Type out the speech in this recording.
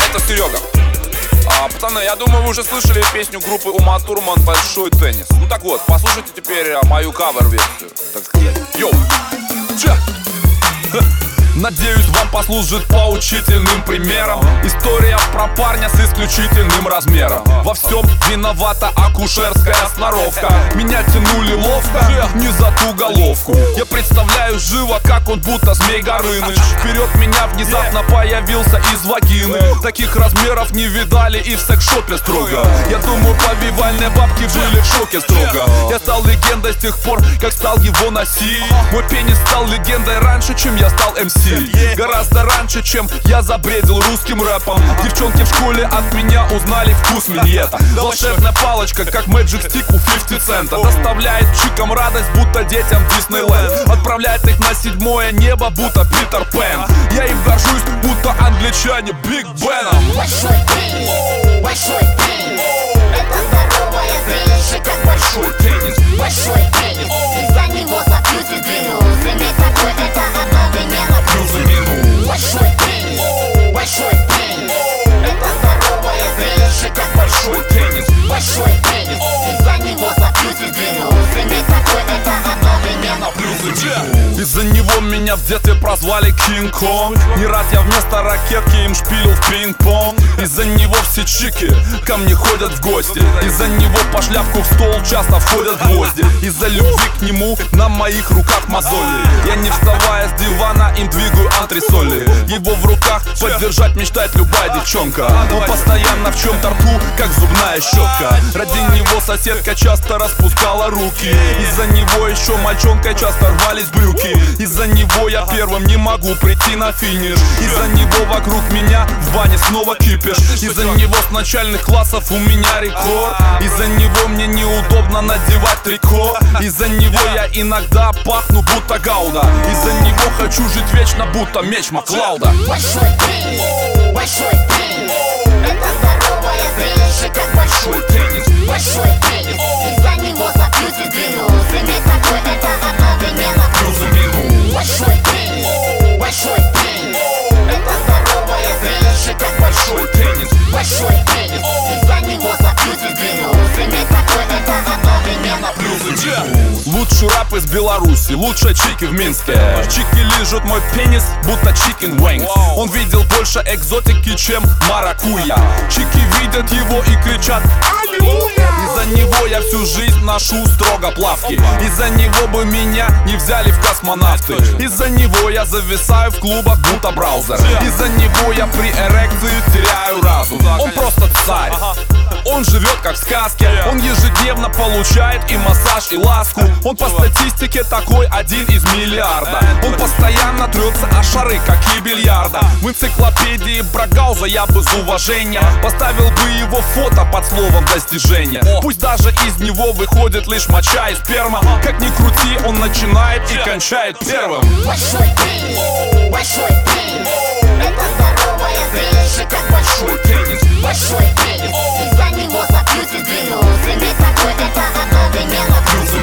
это Серега. Пацаны, я думаю, вы уже слышали песню группы Uma Thurman «Большой теннис». Ну так вот, послушайте теперь мою кавер-версию, так сказать. Йоу! Ча! Надеюсь, вам послужит поучительным примером история про парня с исключительным размером. Во всем виновата акушерская сноровка. Меня тянули ловко, не за ту головку. Я представляю живо, как он будто Змей Горыныч. Вперед меня внезапно появился из вагины. Таких размеров не видали и в секс-шопе строго. Я думаю, повивальные бабки были в шоке строго. Я стал легендой с тех пор, как стал его носить. Мой пенис стал легендой раньше, чем я стал MC. Гораздо раньше, чем я забредил русским рэпом. Девчонки в школе от меня узнали вкус миньета. Волшебная палочка, как Magic Stick у 50 цента. Доставляет чикам радость, будто детям Диснейленд. Отправляет их на седьмое небо, будто Питер Пен. Я им горжусь, будто англичане Биг Беном. Большой теннис, большой теннис. Это здоровая зрелище, как большой теннис. Большой теннис, из-за него запьют длину. Заметь такой, это одновременно плюс и минус. Большой теннис, большой теннис. Это здоровая зрелище, как большой теннис. Большой теннис, из-за него запьют длину. Заметь такой, это одновременно плюс и минус. Из-за него меня в детстве прозвали Кинг-Конг. Не раз я вместо ракетки им шпилил в пинг-понг. Из-за него все чики ко мне ходят в гости. Из-за него по шляпку в стол часто входят гвозди. Из-за любви к нему на моих руках мозоли. Я не вставая с дивана им двигаю антресоли. Его в руках поддержать мечтает любая девчонка. Он постоянно в чем-то рту, как зубная щетка. Ради него соседка часто распускала руки. Из-за него еще мальчонкой часто рвались брюки. Из-за него я первым не могу прийти на финиш. Из-за него вокруг меня в бане снова кипиш. Из-за него с начальных классов у меня рекорд. Из-за него мне неудобно надевать трико. Из-за него я иногда пахну будто Гауда. Из-за него хочу жить вечно, будто меч Маклауда. Большой теннис, большой теннис. Это здоровая зрелище, как большой теннис. Большой теннис, из-за него запьют длину. Заметь такой, это одновременно плюс и минус. Большой теннис, большой теннис. Это здоровая зрелище, как большой теннис. Большой теннис, из-за него запьют длину. Заметь такой, это одновременно плюс и минус. Лучший рэп из Беларуси, лучшие чики в Минске. Чики лижут мой пенис, будто chicken wings. Он видел больше экзотики, чем маракуйя. Чики видят его и кричат аллилуйя. Из-за него я всю жизнь ношу строго плавки. Из-за него бы меня не взяли в космонавты. Из-за него я зависаю в клубах, будто браузер. Из-за него я при эрекции теряю разум. Он просто царь. Он живет как в сказке. Он ежедневно получает и массаж, и ласку. Он по статистике такой один из миллиарда. Он постоянно трется о шары, как и бильярда. В энциклопедии Брагауза я бы с уважением поставил бы его фото под словом достижения. Пусть даже из него выходит лишь моча и сперма. Как ни крути, он начинает и кончает первым. Большой теннис, большой теннис. Это здоровая зрелище, как большой теннис. Большой теннис, из-за него запьют длину. Заметь такой, это одновременно плюс и